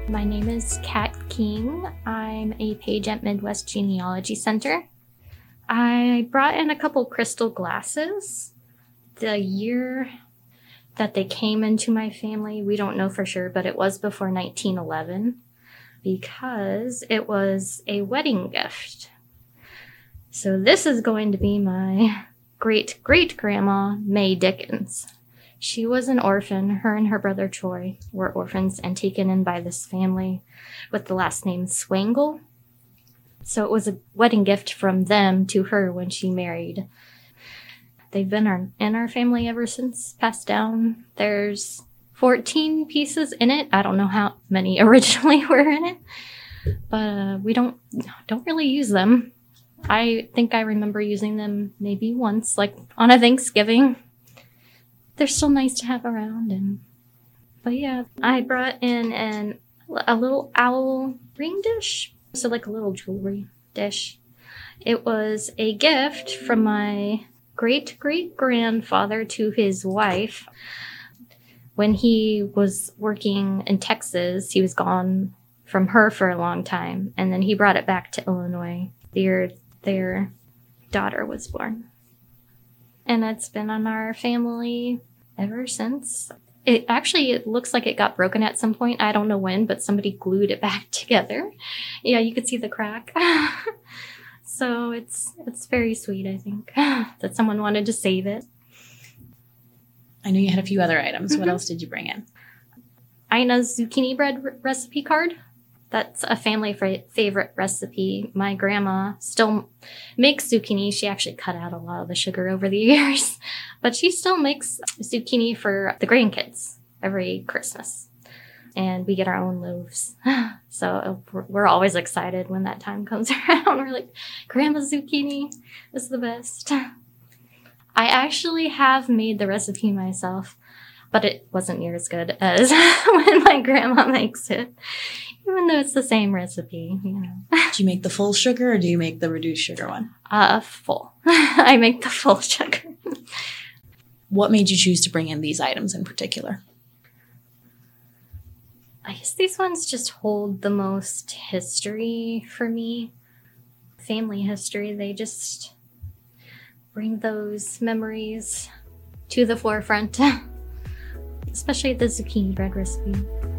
My name is Kat King. I'm a page at Midwest Genealogy Center. I brought in a couple crystal glasses. The year that they came into my family, we don't know for sure, but it was before 1911 because it was a wedding gift. So this is going to be my great-great-grandma, May Dickens. She was an orphan. Her and her brother Troy were orphans and taken in by this family with the last name Swangle. So it was a wedding gift from them to her when she married. They've been in our family ever since, passed down. There's 14 pieces in it. I don't know how many originally were in it, but we don't really use them. I think I remember using them maybe once, like on a Thanksgiving. They're still nice to have around. But yeah, I brought in a little owl ring dish. So like a little jewelry dish. It was a gift from my great-great-grandfather to his wife. When he was working in Texas, he was gone from her for a long time. And then he brought it back to Illinois the year their daughter was born. And it's been on our family ever since. It looks like it got broken at some point. I don't know when, but somebody glued it back together. Yeah, you could see the crack. So it's very sweet, I think, that someone wanted to save it. I know you had a few other items. Mm-hmm. What else did you bring in? Ina's zucchini bread recipe card. That's a family favorite recipe. My grandma still makes zucchini. She actually cut out a lot of the sugar over the years, but she still makes zucchini for the grandkids every Christmas. And we get our own loaves. So we're always excited when that time comes around. We're like, Grandma's zucchini is the best. I actually have made the recipe myself, but it wasn't near as good as when my grandma makes it. Even though it's the same recipe, you know. Do you make the full sugar or do you make the reduced sugar one? Full. I make the full sugar. What made you choose to bring in these items in particular? I guess these ones just hold the most history for me. Family history. They just bring those memories to the forefront. Especially the zucchini bread recipe.